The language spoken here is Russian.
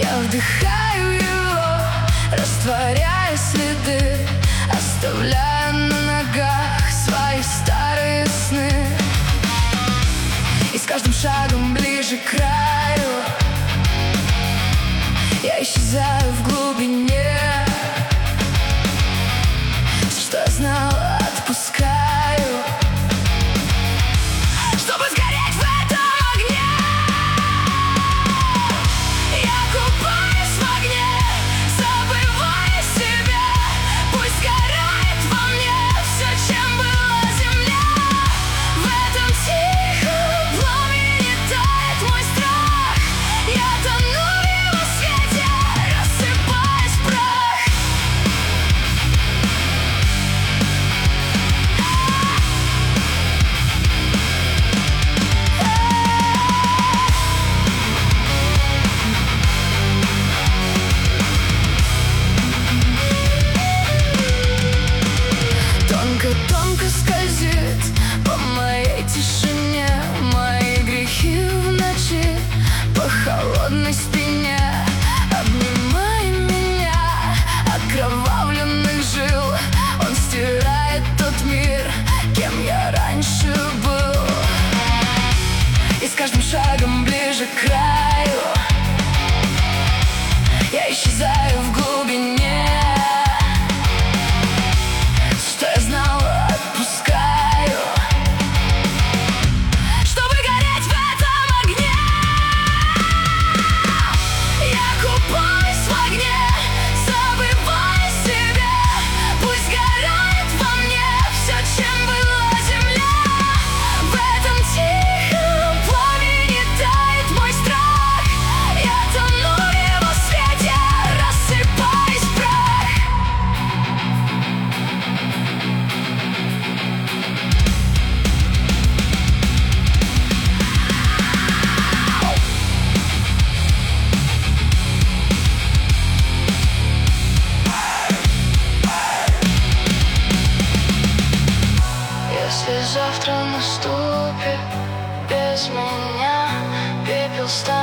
Я вдыхаю его, растворяя следы, оставляя на ногах свои старые сны. И с каждым шагом ближе к краю я исчезаю в глубине. Все, что я знал, отпускаю, чтобы сгореть в этом огне. Я купаюсь в огне, забывая себя. Пусть сгорает во мне все, чем была земля. В этом тихом пламени тает мой страх. Я тону в его свете, рассыпаясь в прах. Тонко-тонко скользит по моей тишине мои грехи в ночи, по холодной спине. Обнимай меня, окровавленных жил, он стирает тот мир, кем я раньше был. И с каждым шагом ближе к краю я исчезаю в глубине. Что я знал, отпускаю, чтобы гореть в этом огне. Я купаюсь в огне, забывая себя. Пусть сгорает во мне все, чем была земля. В этом тихом пламени тает мой страх. Я тону в его свете, рассыпаясь в прах. Если завтра наступит без меня, пепел станет